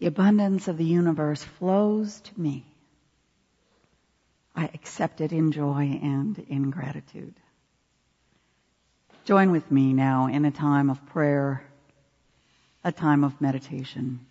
The abundance of the universe flows to me. I accept it in joy and in gratitude. Join with me now in a time of prayer, a time of meditation,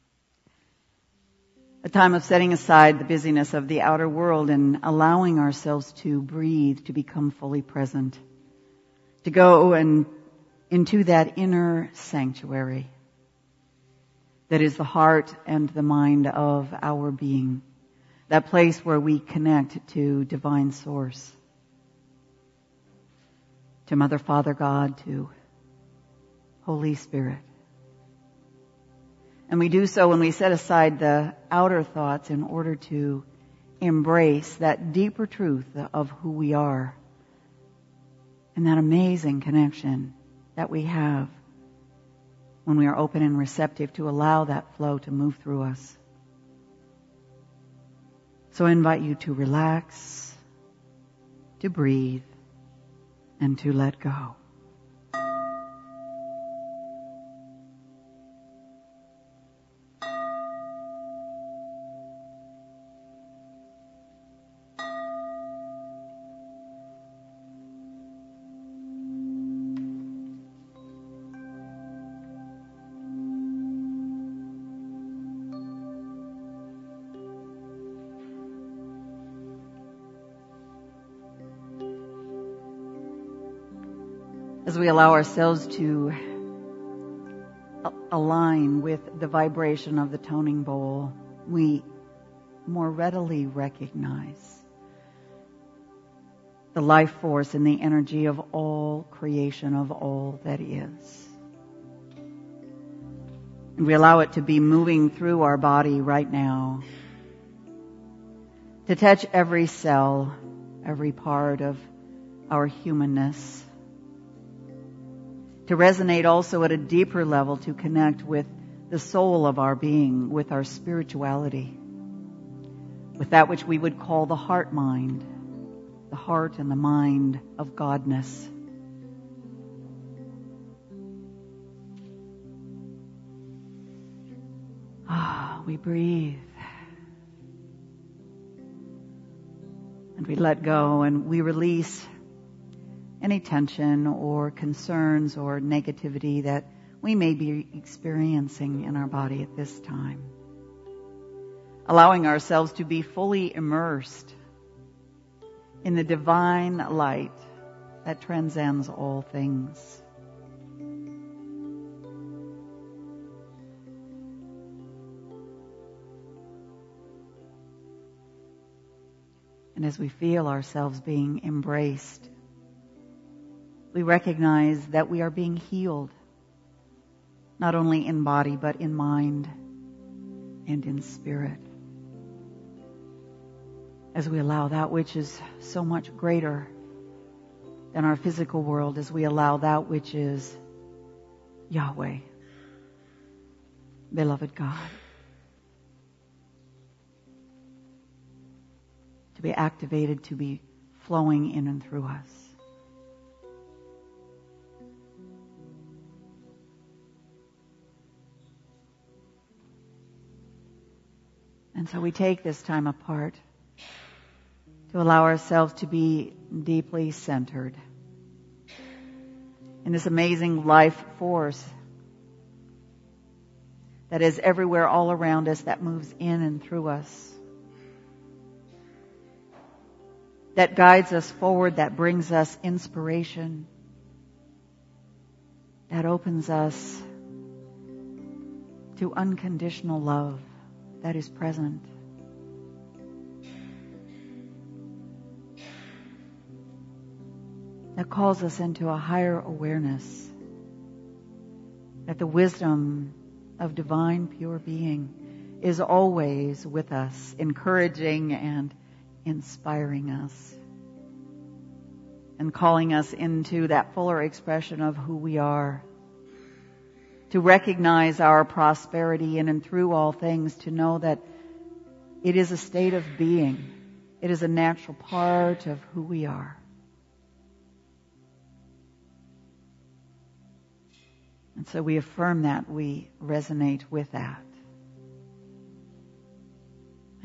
a time of setting aside the busyness of the outer world and allowing ourselves to breathe, to become fully present, to go into that inner sanctuary that is the heart and the mind of our being, that place where we connect to divine source, to Mother, Father, God, to Holy Spirit. And we do so when we set aside the outer thoughts in order to embrace that deeper truth of who we are and that amazing connection that we have when we are open and receptive to allow that flow to move through us. So I invite you to relax, to breathe, and to let go. As we allow ourselves to align with the vibration of the toning bowl, we more readily recognize the life force and the energy of all creation, of all that is. And we allow it to be moving through our body right now, to touch every cell, every part of our humanness, to resonate also at a deeper level, to connect with the soul of our being, with our spirituality, with that which we would call the heart-mind, the heart and the mind of Godness. We breathe. And we let go and we release any tension or concerns or negativity that we may be experiencing in our body at this time. Allowing ourselves to be fully immersed in the divine light that transcends all things. And as we feel ourselves being embraced, we recognize that we are being healed, not only in body, but in mind and in spirit. As we allow that which is so much greater than our physical world, as we allow that which is Yahweh, beloved God, to be activated, to be flowing in and through us. And so we take this time apart to allow ourselves to be deeply centered in this amazing life force that is everywhere all around us, that moves in and through us, that guides us forward, that brings us inspiration, that opens us to unconditional love that is present. That calls us into a higher awareness that the wisdom of divine pure being is always with us, encouraging and inspiring us, and calling us into that fuller expression of who we are, to recognize our prosperity in and through all things, to know that it is a state of being. It is a natural part of who we are. And so we affirm that, we resonate with that.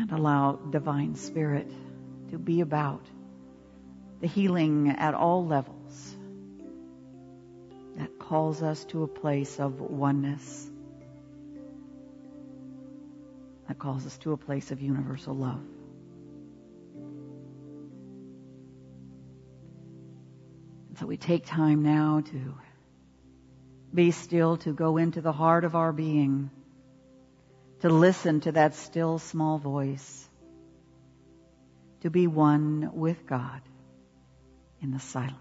and allow Divine Spirit to be about the healing at all levels that calls us to a place of oneness, that calls us to a place of universal love. And so we take time now to be still, to go into the heart of our being, to listen to that still small voice, to be one with God in the silence.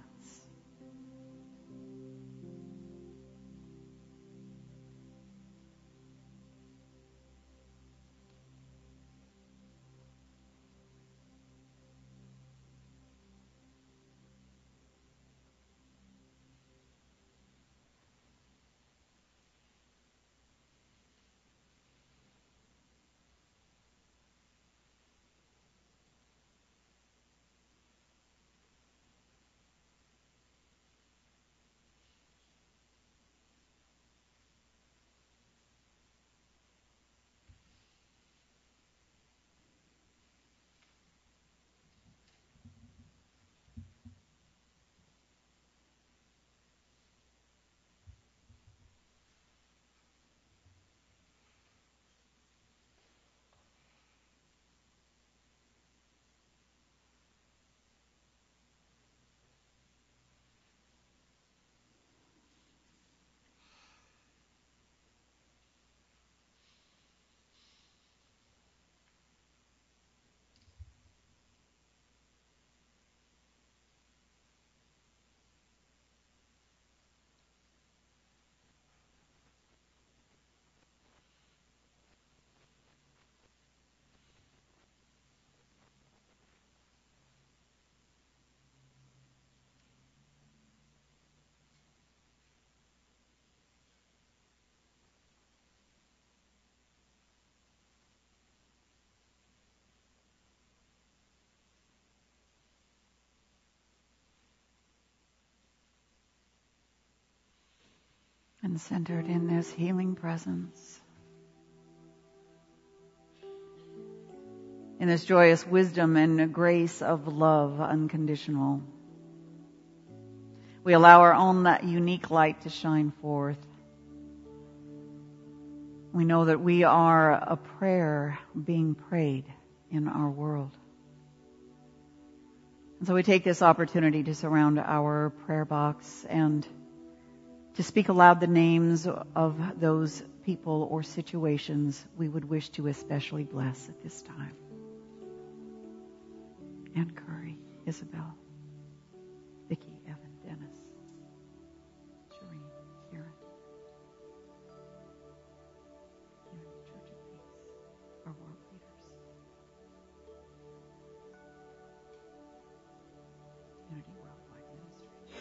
And centered in this healing presence, in this joyous wisdom and grace of love unconditional, we allow our own unique light to shine forth. We know that we are a prayer being prayed in our world. And so we take this opportunity to surround our prayer box and to speak aloud the names of those people or situations we would wish to especially bless at this time. Ann Curry, Isabel, Vicki, Evan, Dennis, Shireen, Karen, Unity Church of Peace, our world leaders, Unity Worldwide Ministry.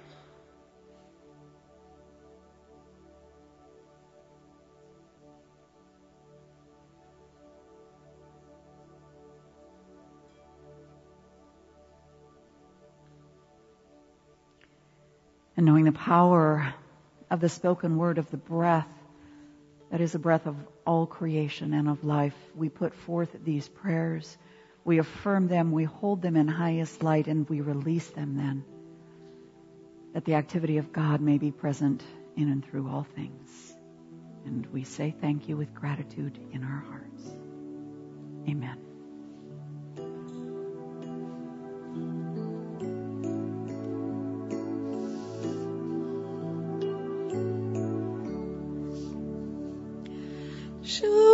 And knowing the power of the spoken word, of the breath, that is the breath of all creation and of life, we put forth these prayers, we affirm them, we hold them in highest light, and we release them then, that the activity of God may be present in and through all things. And we say thank you with gratitude in our hearts. Amen. Sure.